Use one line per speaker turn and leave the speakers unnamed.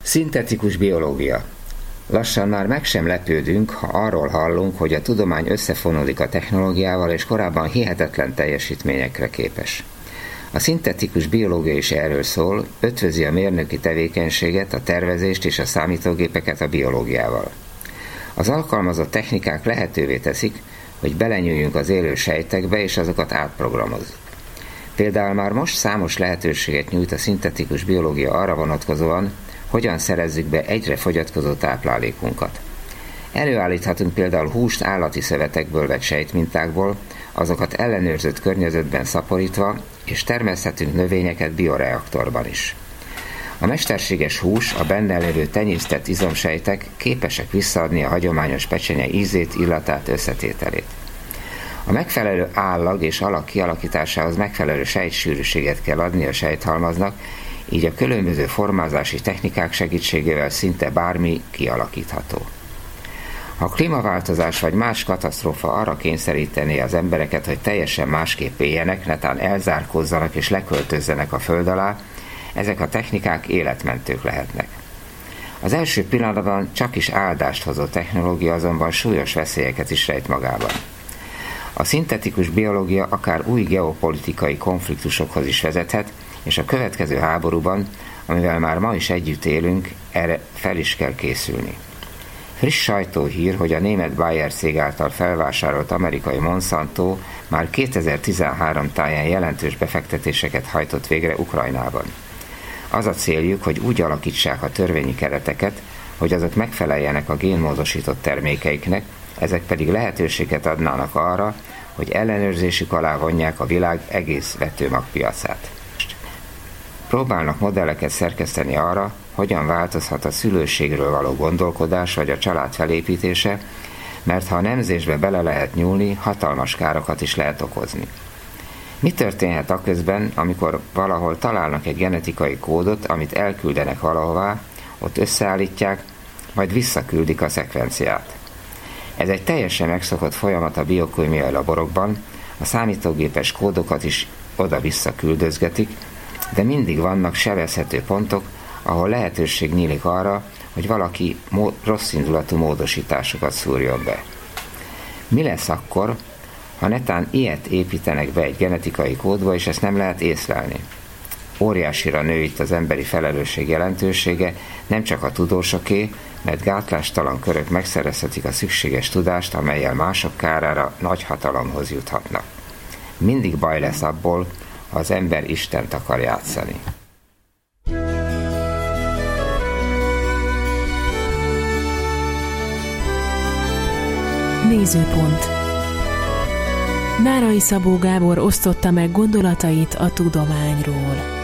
Szintetikus biológia. Lassan már meg sem lepődünk, ha arról hallunk, hogy a tudomány összefonódik a technológiával, és korábban hihetetlen teljesítményekre képes. A szintetikus biológia is erről szól, ötvözi a mérnöki tevékenységet, a tervezést és a számítógépeket a biológiával. Az alkalmazott technikák lehetővé teszik, hogy belenyúljunk az élő sejtekbe, és azokat átprogramozzuk. Például már most számos lehetőséget nyújt a szintetikus biológia arra vonatkozóan, hogyan szerezzük be egyre fogyatkozó táplálékunkat. Előállíthatunk például húst állati szövetekből vett sejtmintákból, azokat ellenőrzött környezetben szaporítva, és termeszthetünk növényeket bioreaktorban is. A mesterséges hús, a benne lévő tenyésztett izomsejtek képesek visszaadni a hagyományos pecsenye ízét, illatát, összetételét. A megfelelő állag és alak kialakításához megfelelő sejtsűrűséget kell adni a sejthalmaznak, így a különböző formázási technikák segítségével szinte bármi kialakítható. Ha a klímaváltozás vagy más katasztrófa arra kényszerítené az embereket, hogy teljesen másképp éljenek, netán elzárkózzanak és leköltözzenek a föld alá, ezek a technikák életmentők lehetnek. Az első pillanatban csak is áldást hozó technológia azonban súlyos veszélyeket is rejt magában. A szintetikus biológia akár új geopolitikai konfliktusokhoz is vezethet, és a következő háborúban, amivel már ma is együtt élünk, erre fel is kell készülni. Friss sajtóhír, hogy a német Bayer cég által felvásárolt amerikai Monsanto már 2013 táján jelentős befektetéseket hajtott végre Ukrajnában. Az a céljuk, hogy úgy alakítsák a törvényi kereteket, hogy azok megfeleljenek a génmódosított termékeiknek, ezek pedig lehetőséget adnának arra, hogy ellenőrzésük alá vonják a világ egész vetőmagpiacát. Próbálnak modelleket szerkeszteni arra, hogyan változhat a szülőségről való gondolkodás vagy a család felépítése, mert ha a nemzésbe bele lehet nyúlni, hatalmas károkat is lehet okozni. Mi történhet aközben, amikor valahol találnak egy genetikai kódot, amit elküldenek valahová, ott összeállítják, majd visszaküldik a szekvenciát. Ez egy teljesen megszokott folyamat a biokémiai laborokban, a számítógépes kódokat is oda-vissza küldözgetik, de mindig vannak sebezhető pontok, ahol lehetőség nyílik arra, hogy valaki rosszindulatú módosításokat szúrjon be. Mi lesz akkor, ha netán ilyet építenek be egy genetikai kódba, és ezt nem lehet észlelni? Óriásira nő itt az emberi felelősség jelentősége, nem csak a tudósoké, mert gátlástalan körök megszerezhetik a szükséges tudást, amellyel mások kárára nagy hatalomhoz juthatnak. Mindig baj lesz abból, ha az ember Istent akar játszani.
Nézőpont. Nárai Szabó Gábor osztotta meg gondolatait a tudományról.